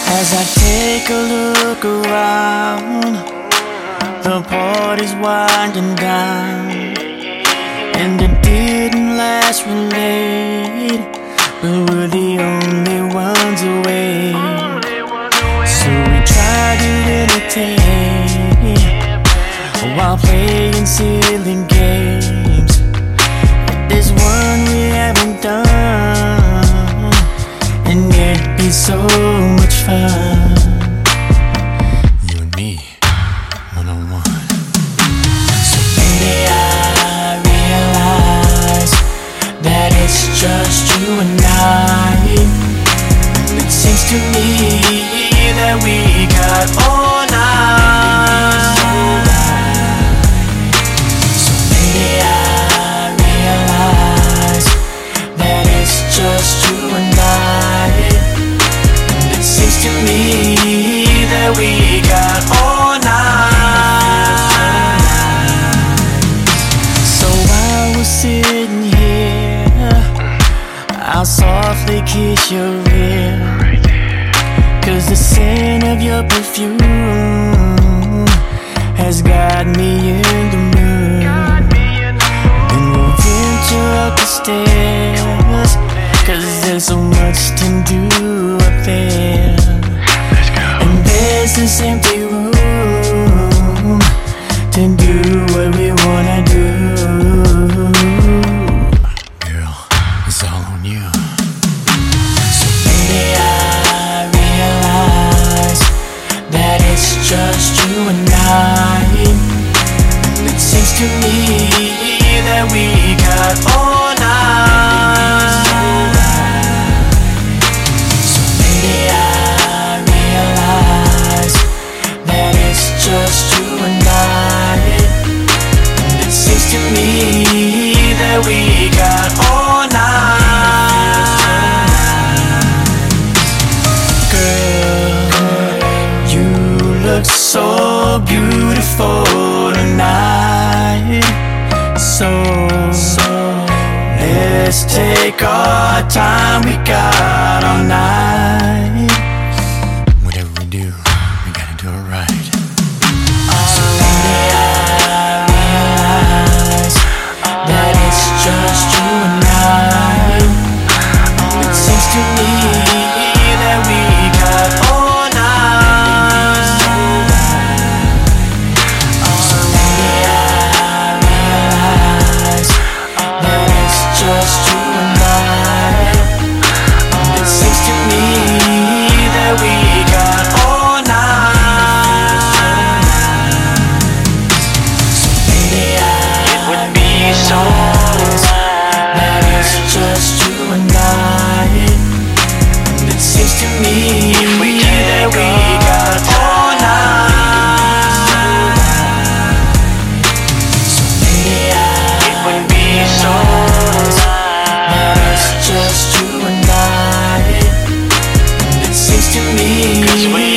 As I take a look around, the party's winding down, and it didn't last real late, but we're the only ones awake. So we try to entertain while playing silly games. There's one we haven't done, and it'd be so much fun. You and me, one-on-one. So maybe I realize that it's just you and I. It seems to me that we got all night. So maybe I realize that it's just you and I. It seems to me that we got all night. So while we're sitting here, I'll softly kiss your ear, 'cause the scent of your perfume has got me in the mood. Then we'll venture up the stairs, 'cause there's so much to do up there. And there's this empty room to do what we wanna do. Girl, it's all on you. So maybe I realize that it's just you and I. It seems to me that we got all night. So maybe I realize that it's just you and I. It seems to me that we got all night. Girl, you look so beautiful tonight. So let's take our time, we got all night. Whatever we do, we gotta do it right. So maybe I realize that it's just you and I. It seems to me that we got all night. So maybe I realize that it's just you and I. It seems to me that we got all night. So maybe it would be so nice that it's just you and I. It seems to me that we got all night. So maybe it would be so nice that it's just you and I. It seems to me